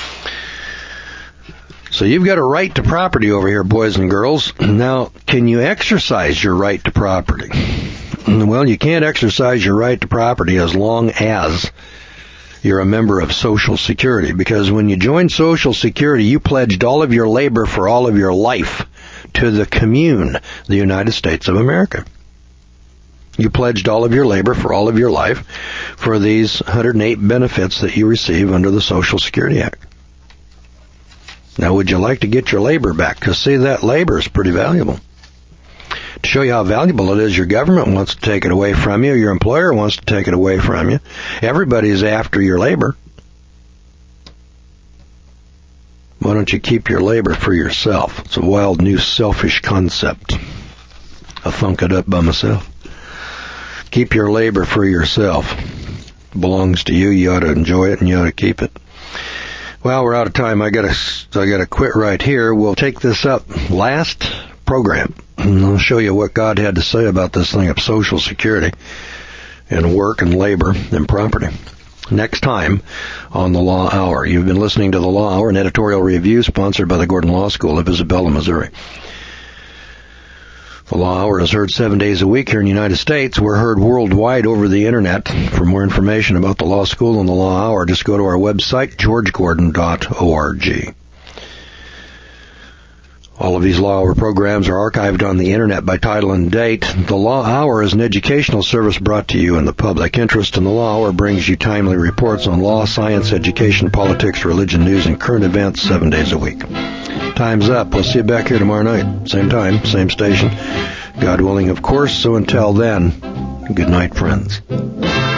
So you've got a right to property over here, boys and girls. Now, can you exercise your right to property? Well, you can't exercise your right to property as long as you're a member of Social Security, because when you joined Social Security, you pledged all of your labor for all of your life to the commune, the United States of America. You pledged all of your labor for all of your life for these one hundred eight benefits that you receive under the Social Security Act. Now, would you like to get your labor back? Because, see, that labor is pretty valuable. To show you how valuable it is, your government wants to take it away from you. Your employer wants to take it away from you. Everybody's after your labor. Why don't you keep your labor for yourself? It's a wild, new, selfish concept. I thunk it up by myself. Keep your labor for yourself. It belongs to you. You ought to enjoy it and you ought to keep it. Well, we're out of time. I gotta, I gotta quit right here. We'll take this up last program, and I'll show you what God had to say about this thing of Social Security and work and labor and property. Next time on the Law Hour. You've been listening to the Law Hour, an editorial review sponsored by the Gordon Law School of Isabella, Missouri. The Law Hour is heard seven days a week here in the United States. We're heard worldwide over the Internet. For more information about the Law School and the Law Hour, just go to our website, george gordon dot org. All of these Law Hour programs are archived on the Internet by title and date. The Law Hour is an educational service brought to you in the public interest, and the Law Hour brings you timely reports on law, science, education, politics, religion, news, and current events seven days a week. Time's up. We'll see you back here tomorrow night. Same time, same station. God willing, of course. So until then, good night, friends.